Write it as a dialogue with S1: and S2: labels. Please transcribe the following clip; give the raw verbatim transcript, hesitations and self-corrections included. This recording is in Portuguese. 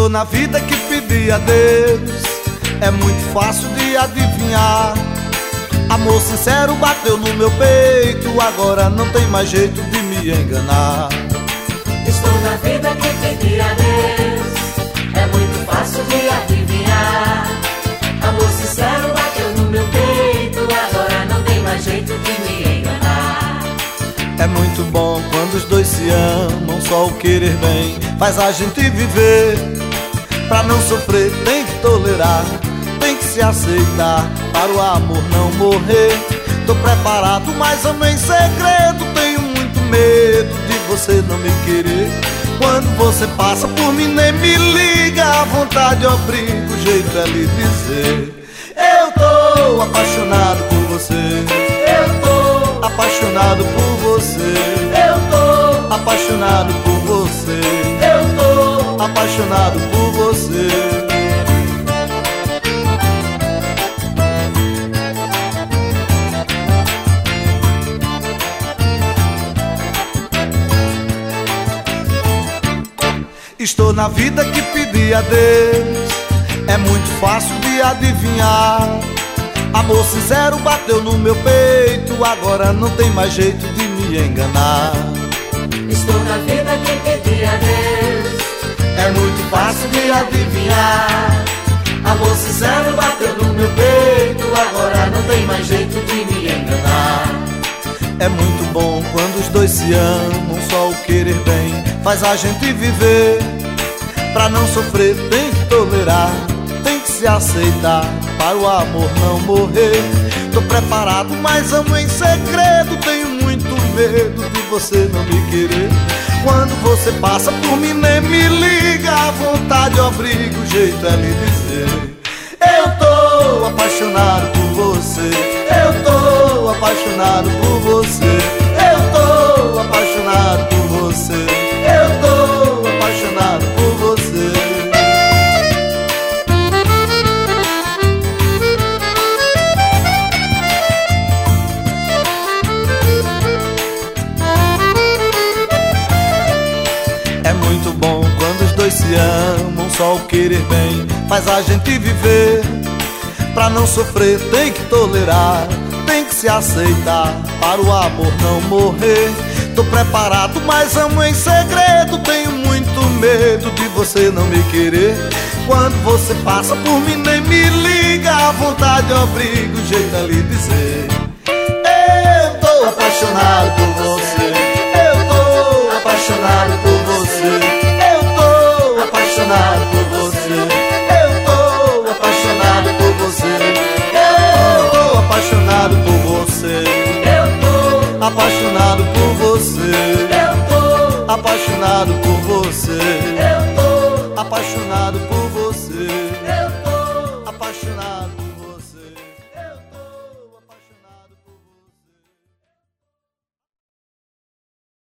S1: Estou na vida que pedi a Deus, é muito fácil de adivinhar. Amor sincero bateu no meu peito, agora não tem mais jeito de me enganar.
S2: Estou na vida que pedi a Deus, é muito fácil de adivinhar. Amor sincero bateu no meu peito, agora não tem mais jeito de me enganar.
S1: É muito bom quando os dois se amam, só o querer bem faz a gente viver. Pra não sofrer tem que tolerar, tem que se aceitar, para o amor não morrer. Tô preparado, mas amo em segredo, tenho muito medo de você não me querer. Quando você passa por mim nem me liga, a vontade obriga, o jeito é lhe dizer: eu tô apaixonado por você,
S2: Eu tô
S1: apaixonado por você,
S2: Eu tô
S1: apaixonado por você,
S2: Eu tô
S1: apaixonado por você. Estou na vida que pedi a Deus, é muito fácil de adivinhar. Amor sincero bateu no meu peito, agora não tem mais jeito de me enganar.
S2: Estou na vida que pedi a Deus,
S1: É muito fácil de adivinhar.
S2: amor sincero bateu no meu peito, agora não tem mais jeito de me enganar.
S1: É muito bom quando os dois se amam, só o querer bem faz a gente viver. Pra não sofrer tem que tolerar, tem que se aceitar, para o amor não morrer. Tô preparado, mas amo em segredo, tenho muito medo de você não me querer. Quando você passa por mim nem me liga, a vontade obriga, o jeito é lhe dizer: eu tô apaixonado por você, eu tô apaixonado por você, eu tô apaixonado por você, eu tô apaixonado por você. É muito bom quando os dois se amam, só o querer bem faz a gente viver. Pra não sofrer tem que tolerar, tem que se aceitar, para o amor não morrer. Tô preparado, mas amo em segredo, tenho muito medo de você não me querer. Quando você passa por mim nem me liga, a vontade obriga, o jeito é lhe dizer: eu tô apaixonado por você, eu tô apaixonado por você, eu tô apaixonado por você, eu tô apaixonado por você, eu tô apaixonado por você,
S2: Eu tô
S1: apaixonado por você,
S2: Eu tô
S1: apaixonado por você,
S2: Eu tô
S1: apaixonado por você,
S2: Eu tô
S1: apaixonado.